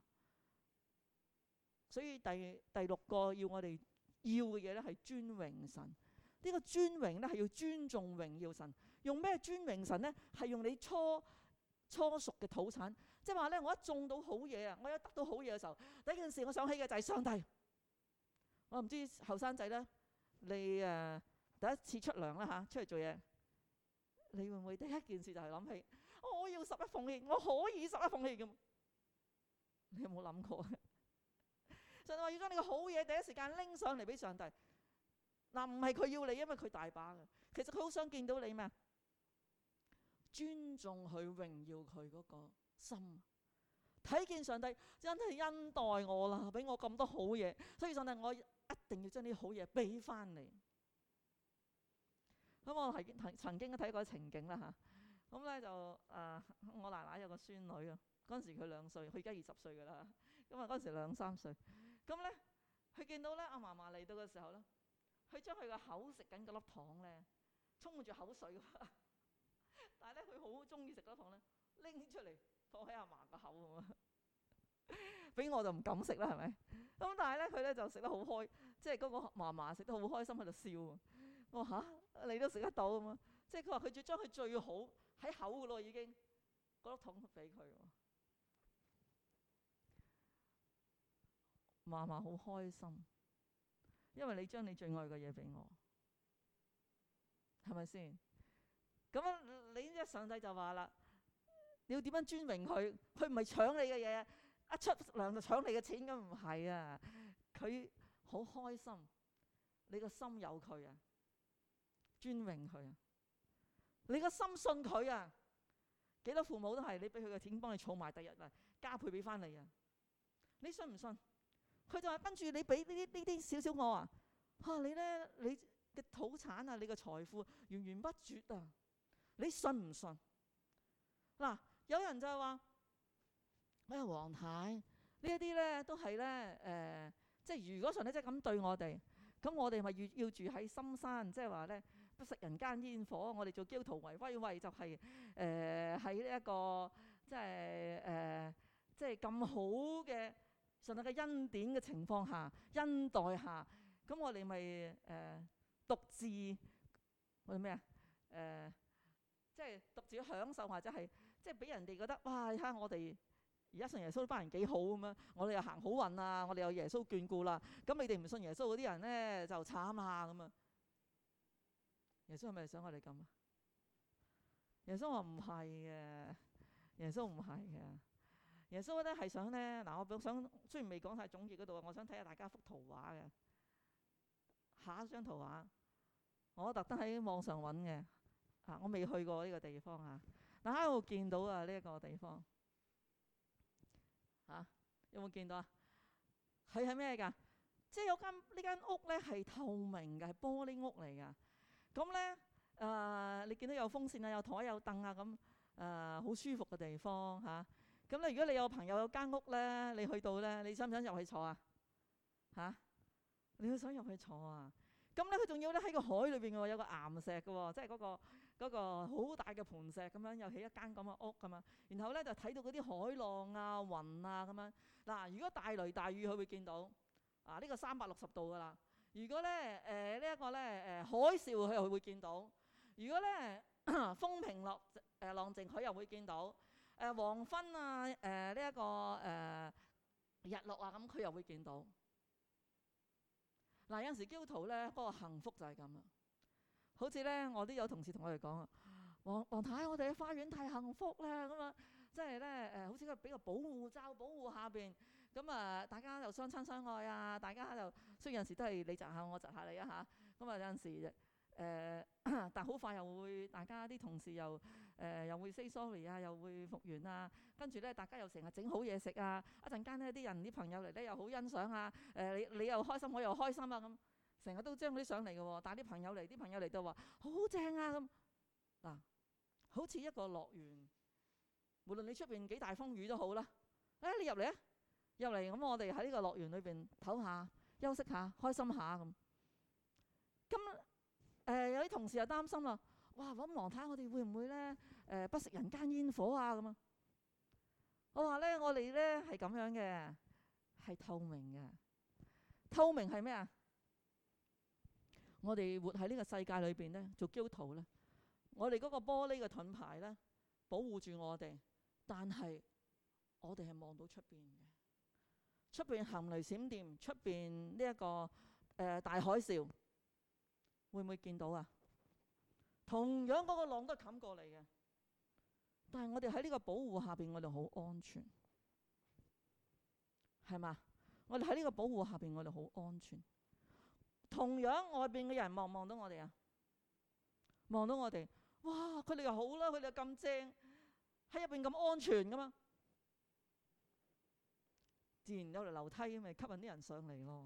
所以第6個要我哋要嘅嘢咧係尊榮神。呢個尊榮咧係要尊重榮耀神。用咩尊榮神咧？係用你初熟嘅土產，即係話咧我一種到好嘢啊，我一得到好嘢嘅時候，第一件事我想起嘅就係上帝。我唔知後生仔咧，你第一次出糧啦嚇，出嚟做嘢。你會唔會第一件事就係諗起我要十一奉獻，我可以十一奉獻咁？你有冇諗過？上帝話要將你個好嘢第一時間拎上嚟俾上帝。嗱，唔係佢要你，因為佢大把嘅。其實佢好想見到你咩？尊重佢、榮耀佢嗰個心。睇見上帝真係恩待我啦，俾我咁多好嘢，所以上帝我一定要將啲好嘢俾翻你。咁我係曾經睇過情景啦嚇，咁咧就我奶奶有個孫女啊，嗰陣時佢2歲，佢而家20歲噶啦，咁啊嗰陣時2、3歲，咁咧佢見到咧阿嫲嫲嚟到嘅時候咧，佢將佢個口食緊嗰粒糖咧，充滿住口水，但係咧佢好中意食嗰粒糖咧，拎出嚟放喺阿嫲個口咁啊！俾我就唔敢食啦，係咪？咁但係咧，佢咧就食得好開，即係嗰個嫲嫲食得好開心喺度笑。我話嚇，你都食得到咁啊？即係佢話佢要將佢最好喺口噶咯，已經嗰粒糖俾佢。嫲嫲好開心，因為你將你最愛嘅嘢俾我，係咪先？咁你呢？上帝就話啦，你要點樣尊榮佢？佢唔係搶你嘅嘢，一出糧就搶你嘅錢，咁唔係啊！佢好開心，你個心有佢啊，尊榮佢啊，你個心信佢啊。幾多父母都係你俾佢嘅錢，幫你儲埋，第日啊加倍俾翻你啊！你信唔信？佢就話跟住你俾呢啲少少我啊，你咧你嘅土產啊，你嘅財富源源不絕啊！你信唔信？嗱，有人就係話，黃太呢一啲咧都係咧即係如果上帝真係咁對我哋，咁我哋咪要住喺深山，即係話咧不食人間煙火。我哋做基督徒為威就係喺呢一個即係咁好嘅上帝嘅恩典嘅情況下，恩待下，咁我哋咪獨自我哋咩啊？即係獨自享受，或者係即係俾人哋覺得哇！你睇下我哋而家信耶穌班人幾好咁樣，我哋又行好運啊，我哋有耶穌眷顧啦。咁你哋唔信耶穌嗰啲人咧就慘啊咁啊！耶穌係咪想我哋咁啊？耶穌話唔係嘅，耶穌唔係嘅。耶穌咧係想咧嗱，我想雖然未講晒總結嗰度，我想睇下大家幅圖畫嘅。下一張圖畫，我特登喺網上揾嘅。我未去過呢個地方啊！大家有冇見到啊？呢一個地方有冇見到啊？佢係咩㗎？即係呢間屋咧係透明嘅，係玻璃屋嚟㗎。咁咧你見到有風扇啊，有台有凳啊，咁好舒服嘅地方嚇。咁咧如果你有朋友有間屋咧，你去到咧，你想唔想入去坐啊？你好想入去坐啊？咁咧佢仲要咧喺個海裏邊喎，有個岩石嘅喎，即係嗰個好大嘅盤石咁樣，又起一間咁嘅屋咁樣。然後咧就睇到嗰啲海浪啊、雲啊咁樣。嗱，如果大雷大雨，佢會見到呢個360度噶啦。如果咧呢一個咧海嘯，佢又會見到。如果咧風平浪靜，佢又會見到。黃昏啊，呢一個日落啊，咁佢又會見到。嗱，有陣時基督徒咧嗰個幸福就係咁啦。好似咧，我都有同事同我哋講啊，黃太，我哋嘅花園太幸福啦，咁啊，即係咧好似佢俾個保護罩保護下邊，咁大家又相親相愛啊，大家就雖然有陣時都係你窒下我窒下你啊嚇，咁有陣時但好快又會大家啲同事又會 say sorry 啊，又會復原啊，跟住咧大家又成日整好嘢食啊，一陣間呢啲人啲朋友嚟咧又好欣賞啊，你又開心我又開心啊咁。成日都將嗰啲上嚟嘅喎，帶啲朋友嚟，啲朋友嚟到話好正啊咁。嗱，好似一個樂園，無論你出邊幾大風雨都好啦。你入嚟啊，入嚟咁我哋喺呢個樂園裏邊唞下、休息下、開心下咁。咁有啲同事又擔心啦，哇！咁黃太我哋會唔會咧不食人間煙火啊咁啊？我話咧，我哋咧係咁樣嘅，係透明嘅。透明係咩啊？我哋活喺呢個世界裏邊咧，做基督徒咧，我哋嗰個玻璃嘅盾牌咧，保護住我哋，但係我哋係望到出邊嘅，出邊行雷閃電，出邊呢一個大海嘯，會唔會見到啊？同樣嗰個浪都冚過嚟嘅，但係我哋喺呢個保護下邊，我哋好安全，係嘛？我哋喺呢個保護下邊，我哋好安全。同樣外邊嘅人望唔望到我哋啊？望到我哋，哇！佢哋又好啦，佢哋又咁正，喺入邊咁安全噶嘛？自然有條樓梯咪吸引啲人上嚟咯。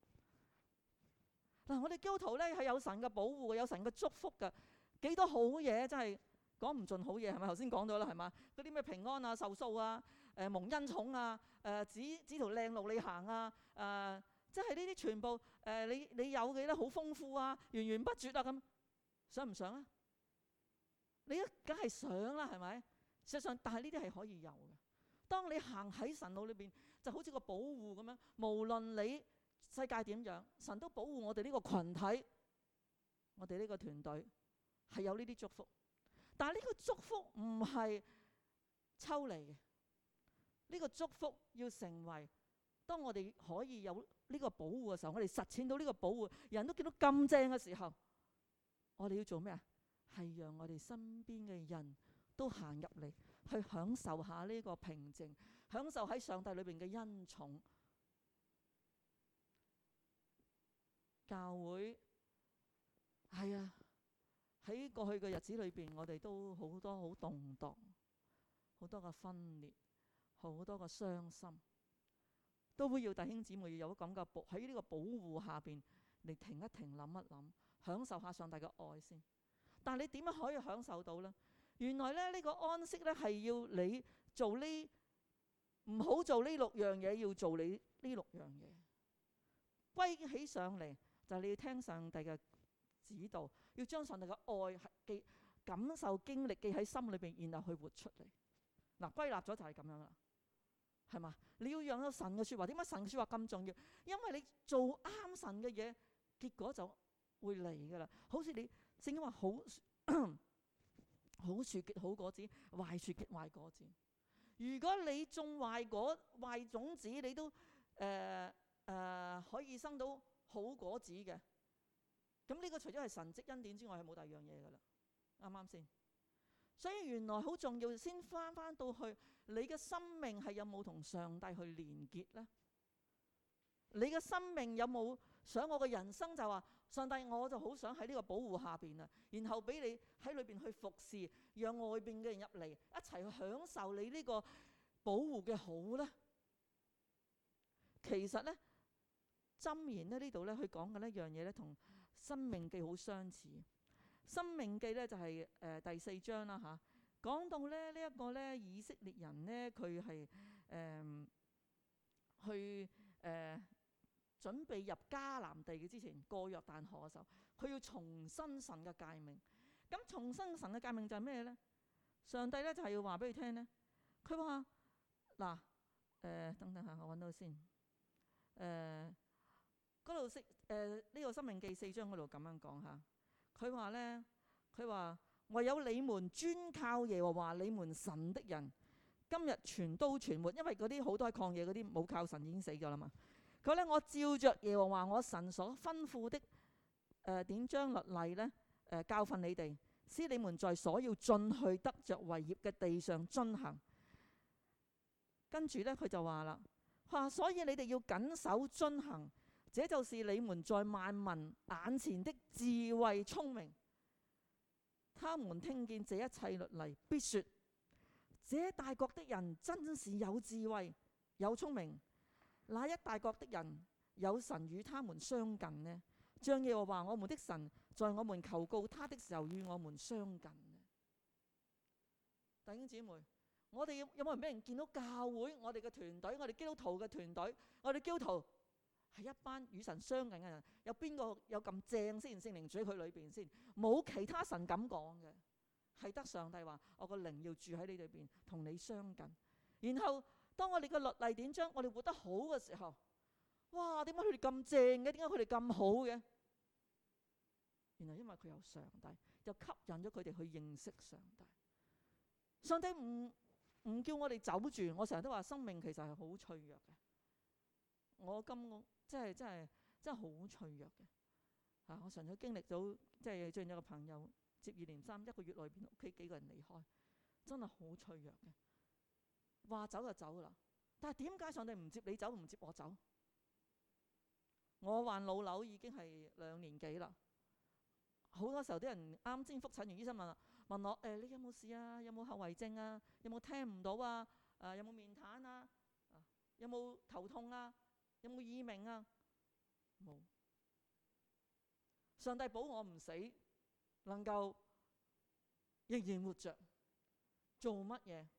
嗱，我哋基督徒咧係有神嘅保護，有神嘅祝福㗎，幾多好嘢真係講唔盡好嘢，係咪？頭先講咗啦，係嘛？嗰啲咩平安啊、壽數啊、蒙恩寵啊、指條靚路你行啊、即係呢啲全部你有嘅咧好豐富啊，源源不絕啊咁，想唔想啊？你梗係想啦，係咪？ 實際上，但係呢啲係可以有嘅。當你行喺神路裏邊，就好似個保護咁樣，無論你世界點樣，神都保護我哋呢個群體，我哋呢個團隊係有呢啲祝福。但係呢個祝福唔係抽離嘅，呢個祝福要成為，當我哋可以有呢個保護嘅時候，我哋實踐到呢個保護，人都見到咁正嘅時候，我哋要做咩啊？係讓我哋身邊嘅人都行入嚟，去享受下呢個平靜，享受喺上帝裏邊嘅恩寵。教會係啊，喺過去嘅日子裏邊，我哋都好多好動盪，好多個分裂，好多個傷心，都會要弟兄姊妹要有咁嘅喺呢個保護下邊嚟停一停，諗一諗，享受下上帝嘅愛先。但係你點樣可以享受到呢？原來咧呢個安息咧係要你做呢，唔好做呢6樣嘢，要做你呢6樣嘢。歸起上嚟就係你要聽上帝嘅指導，要將上帝嘅愛記感受經歷記喺心裏邊，然後去活出嚟。嗱，歸納咗就係咁樣啦，係嘛？你要讓到神嘅説話。點解神嘅説話咁重要？因為你做啱神嘅嘢，結果就會嚟噶啦。好似你聖經話好樹結好果子，壞樹結壞果子。如果你種壞種子，你都可以生到好果子嘅，咁呢個除咗係神蹟恩典之外，係冇第二樣嘢噶啦，啱啱先？所以原來好重要，先翻到去你嘅生命係有冇同上帝去連結呢？你嘅生命有冇想我嘅人生就話上帝，我就好想喺呢個保護下邊啊，然後俾你喺裏邊去服侍，讓外邊嘅人入嚟一齊去享受你呢個保護嘅好呢？其實呢，箴言呢度呢，佢講嘅一樣嘢呢，同申命記好相似。申命記呢就係第4章啦嚇，講到咧呢一個呢以色列人呢，佢係去準備入迦南地嘅之前，過約旦河嘅時候，佢要重申神嘅誡命。咁重申神嘅誡命就係咩呢？上帝呢就係要話俾佢聽呢，佢話嗱等等下，我揾到先。嗰度呢個申命記4章嗰度咁樣講下，佢話呢，佢話唯有你們專靠耶和華你們神的人，今日全都存活，因為嗰啲好多喺曠野嗰啲冇靠神已經死咗啦嘛。佢咧，我照着耶和華我神所吩咐的典章律例咧教訓你哋，使你們在所要進去得着為業嘅地上遵行。跟住咧佢就話啦，所以你哋要謹守遵行，這就是你們在萬民眼前的智慧聰明。他們聽見這一切律例，必說：這大國的人真是有智慧有聰明。那一大國的人有神與他們相近呢？像耶和華我們的神在我們求告他的時候與我們相近呢？弟兄姊妹，我哋有冇人俾人見到教會我哋嘅團隊，我哋基督徒嘅團隊，我哋基督徒係一班與神相近嘅人？有邊個有咁正先？聖靈住喺佢裏邊先，冇其他神咁講嘅，係得上帝話我個靈要住喺你裏邊，同你相近。然後當我哋嘅律例典章，我哋活得好嘅時候，哇！點解佢哋咁正嘅？點解佢哋咁好嘅？原來因為佢有上帝，就吸引咗佢哋去認識上帝。上帝唔叫我哋走住，我成日都話生命其實係好脆弱嘅。我真係好脆弱嘅。我上次經歷到即係最近有個朋友接二連三1個月內邊屋企幾個人離開，真係好脆弱嘅。話走就走啦，但係點解上帝唔接你走，唔接我走？我患腦瘤已經係2年幾啦，好多時候啲人啱先覆診完，醫生問我你有冇事啊？有冇後遺症啊？有冇聽唔到啊？有冇面癱啊？有冇頭痛啊？有冇耳鳴啊？冇。上帝保我唔死，能夠仍然活着，做乜嘢？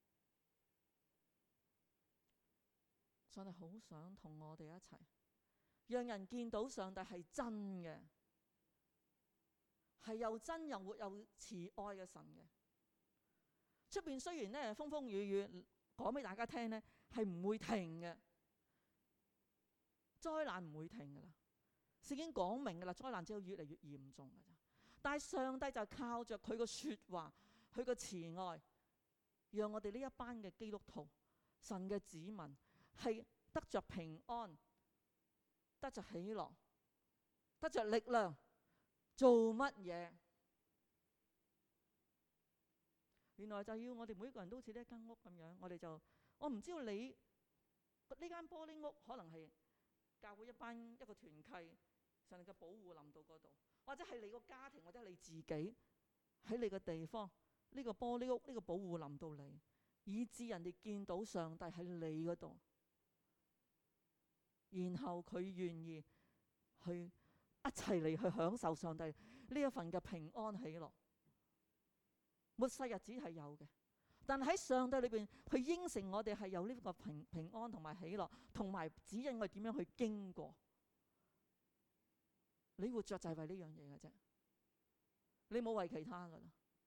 上帝好想同我哋一齊，讓人見到上帝係真嘅，係又真又活又慈愛嘅神嘅。 出邊雖然咧風風雨雨，講俾大家聽咧係唔會停嘅，災難唔會停噶啦。聖經講明噶啦，災難只會越嚟越嚴重噶咋。但係上帝就靠着佢個說話，佢個慈愛，讓我哋呢一班嘅基督徒、神嘅子民係得着平安，得着喜樂，得着力量，做乜嘢？原來就要我哋每一個人都好似呢一間屋咁樣，我唔知道你呢間玻璃屋可能係教會一個團契，神嘅保護臨到嗰度，或者係你個家庭，或者係你自己喺你個地方，呢個玻璃屋呢個保護臨到你，以致人哋見到上帝喺你嗰度，然後佢願意去一齊嚟去享受上帝呢一份嘅平安喜樂。末世日子係有嘅，但喺上帝裏邊，佢應承我哋係有呢個平安同埋喜樂，同埋指引我哋點樣去經過。你活着就係為呢樣嘢嘅啫，你冇為其他噶啦。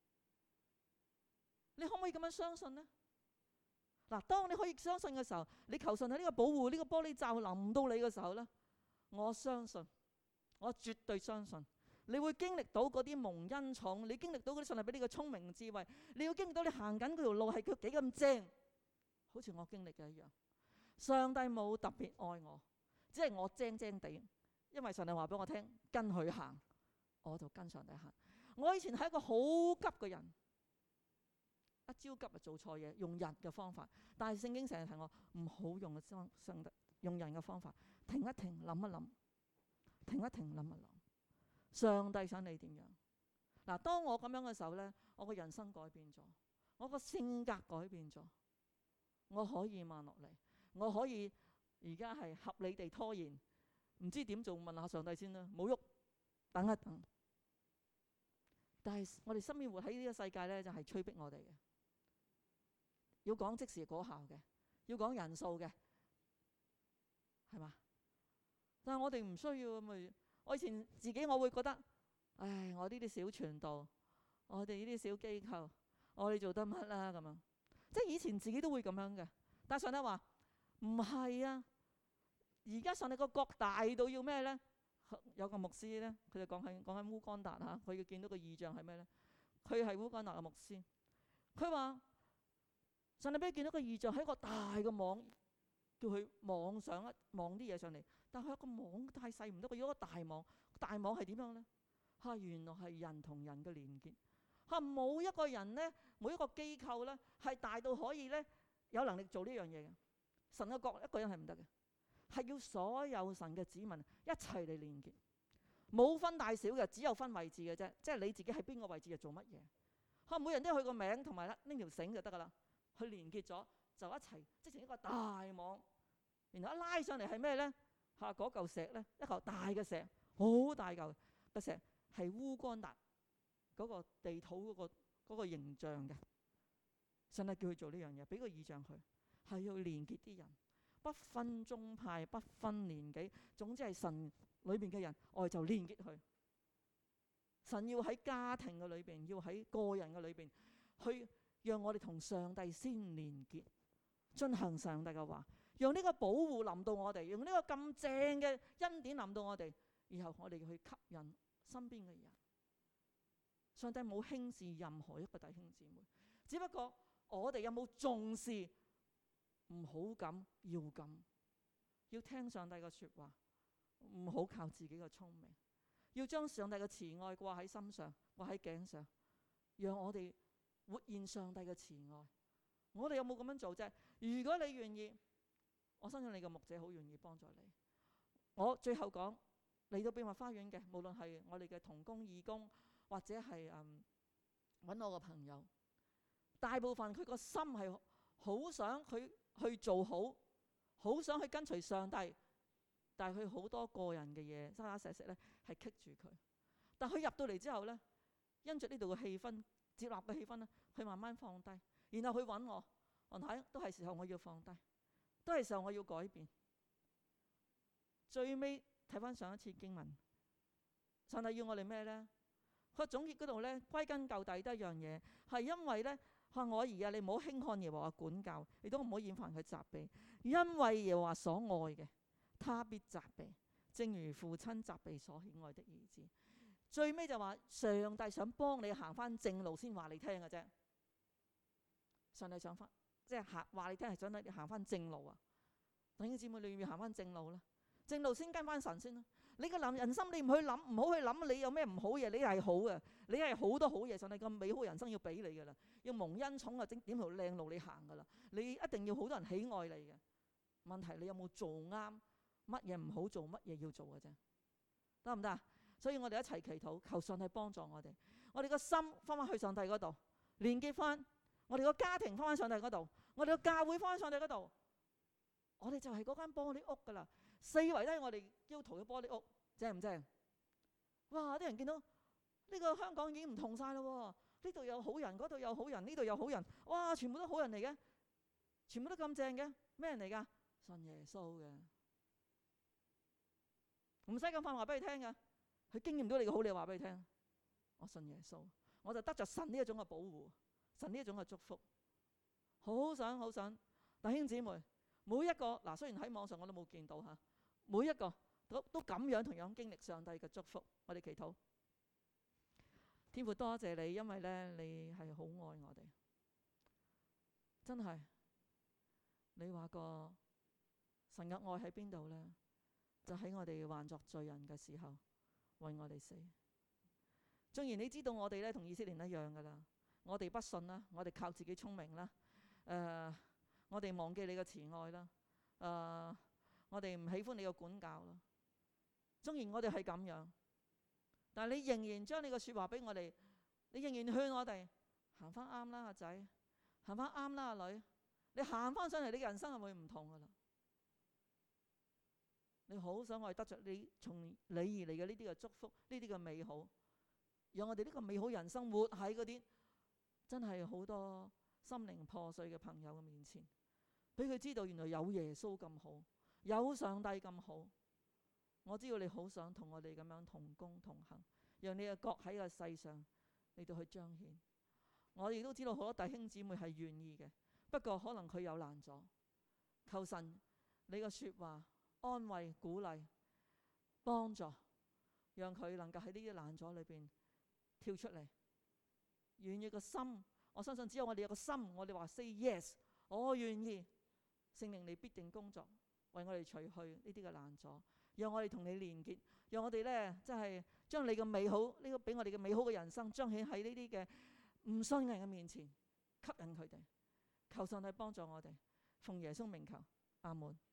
你可唔可以咁樣相信呢？嗱，當你可以相信嘅時候，你求上帝呢個保護，呢個玻璃罩臨到你嘅時候呢，我相信，我絕對相信。你會經歷到嗰啲蒙恩寵，你經歷到嗰啲上帝俾你嘅聰明智慧，你要經歷到你行緊嗰條路係佢幾咁正，好似我經歷嘅一樣。上帝冇特別愛我，只係我精精地，因為上帝話俾我聽跟佢行，我就跟上帝行。我以前係一個好急嘅人，一焦急就做錯嘢，用人嘅方法。但係聖經成日提我唔好用人嘅方法，停一停，諗一諗，停一停，諗一諗。上帝想你點樣？嗱，當我咁樣嘅時候呢，我個人生改變咗，我個性格改變咗，我可以慢落嚟，我可以而家係合理地拖延，唔知點做，問下上帝先啦，冇喐，等一等。但係我哋身邊活喺呢個世界呢，就係催逼我哋嘅，要講即時果效嘅，要講人數嘅，係嘛？但係我哋唔需要咪。我以前自己我會覺得，唉，我呢啲小傳道，我哋呢啲小機構，我哋做得乜啦咁樣？即係以前自己都會咁樣嘅。但係上帝話唔係啊，而家上帝個國大到要咩咧？有個牧師咧，佢就講緊烏干達嚇，佢要見到個異象係咩咧？佢係烏干達嘅牧師，佢話上帝俾佢見到個異象係一個大嘅網，叫佢網上一望啲嘢上嚟。但係佢個網太細唔得，佢要一個大網。大網係點樣呢？原來係人同人嘅連結。冇一個人呢，每一個機構呢，係大到可以呢，有能力做呢樣嘢嘅。神嘅國一個人係唔得嘅，係要所有神嘅子民一齊嚟連結，冇分大小嘅，只有分位置嘅啫。即係你自己喺邊個位置就做乜嘢。每人都有佢個名同埋拎條繩就得噶啦，去連結咗就一齊織成一個大網，然後一拉上嚟係咩呢？嗰嚿石咧，一嚿大嘅石，好大嚿嘅石，係烏干達嗰個地土嗰個形象嘅。上帝叫佢做呢樣嘢，俾個異象佢，係要連結啲人，不分宗派，不分年紀，總之係神裏邊嘅人，我哋就連結佢。神要喺家庭嘅裏邊，要喺個人嘅裏邊，去讓我哋同上帝先連結，遵行上帝嘅話。用呢個保護臨到我哋，用呢個咁正嘅恩典臨到我哋，然後我哋去吸引身邊嘅人。上帝冇輕視任何一個弟兄姊妹，只不過我哋有冇重視？唔好咁，要咁，要聽上帝嘅說話，唔好靠自己嘅聰明，要將上帝嘅慈愛掛喺心上，掛喺頸上，讓我哋活現上帝嘅慈愛。我哋有冇咁樣做啫？如果你願意，我相信你個牧者好願意幫助你。我最後講，嚟到秘密花園嘅，無論係我哋嘅同工義工，或者係揾我個朋友，大部分佢個心係好想佢去做好，好想去跟隨上帝，但係佢好多個人嘅嘢沙沙石石咧係棘住佢。但佢入到嚟之後咧，因着呢度嘅氣氛，接納嘅氣氛咧，佢慢慢放低，然後佢揾我，我睇都係時候我要放低。都係時候我要改變。最尾睇翻上一次經文，上帝要我哋咩呢？佢總結嗰度呢，歸根究底都一樣嘢，係因為呢， 話我兒啊，你唔好輕看耶和華管教，亦都唔好厭煩佢責備，因為耶和華所愛嘅，他必責備，正如父親責備所喜愛的兒子。最尾就話上帝想幫你行翻正路先話你聽嘅啫。上帝想翻即係話你聽係想你行翻正路啊！弟兄姊妹，你要唔要行翻正路啦？正路先跟翻神先啦。你個人生你唔去諗，唔好去諗你有咩唔好嘢，你係好嘅，你係好多好嘢，上帝咁美好人生要俾你噶啦，要蒙恩寵啊，整點條靚路你行噶啦，你一定要好多人喜愛你嘅。問題你有冇做啱？乜嘢唔好做，乜嘢要做嘅啫，得唔得啊？所以我哋一齊祈禱，求上帝幫助我哋，我哋個心翻返去上帝嗰度，連結翻我哋個家庭翻返上帝嗰度，我哋個教會翻返上帝嗰度，我哋就係嗰間玻璃屋噶啦，四圍都係我哋基督徒嘅玻璃屋，正唔正？哇！啲人見到呢個香港已經唔同晒咯，呢度有好人，嗰度有好人，呢度有好人，哇！全部都好人嚟嘅，全部都咁正嘅，咩人嚟噶？信耶穌嘅，唔使咁快話俾佢聽噶。佢經驗到你嘅好，你話俾佢聽，我信耶穌，我就得着神呢一種嘅保護，神呢一種嘅祝福。好想好想，弟兄姊妹，每一個嗱，雖然喺網上我都冇見到嚇，每一個都咁樣同樣經歷上帝嘅祝福。我哋祈禱，天父多謝你，因為咧你係好愛我哋，真係。你話過神嘅愛喺邊度咧？就喺我哋還作罪人嘅時候，為我哋死。縱然你知道我哋咧同以色列一樣噶啦，我哋不信啦，我哋靠自己聰明啦，我哋忘記你嘅慈愛啦，我哋唔喜歡你嘅管教啦。縱然我哋係咁樣，但係你仍然將你嘅說話俾我哋，你仍然勸我哋行翻啱啦，阿仔，行翻啱啦，阿女，你行翻上嚟，你嘅人生係會唔同噶啦。你好想我哋得着你從你而嚟嘅呢啲嘅祝福，呢啲嘅美好，讓我哋呢個美好人生活喺嗰啲真係好多心靈破碎嘅朋友嘅面前，俾佢知道原來有耶穌咁好，有上帝咁好。我知道你好想同我哋咁樣同工同行，讓你嘅國喺個世上嚟到去彰顯。我亦都知道好多弟兄姊妹係願意嘅，不過可能佢有難阻。求神你嘅說話安慰、鼓勵、幫助，讓佢能夠喺呢啲難阻裏邊跳出嚟。願意個心，我相信只有我哋有個心，我哋話 say yes， 我願意。聖靈你必定工作，為我哋除去呢啲嘅難阻，讓我哋同你連結，讓我哋咧真係將你嘅美好，呢個俾我哋嘅美好嘅人生彰顯喺呢啲嘅唔信人嘅面前，吸引佢哋。求上帝幫助我哋，奉耶穌名求，阿門。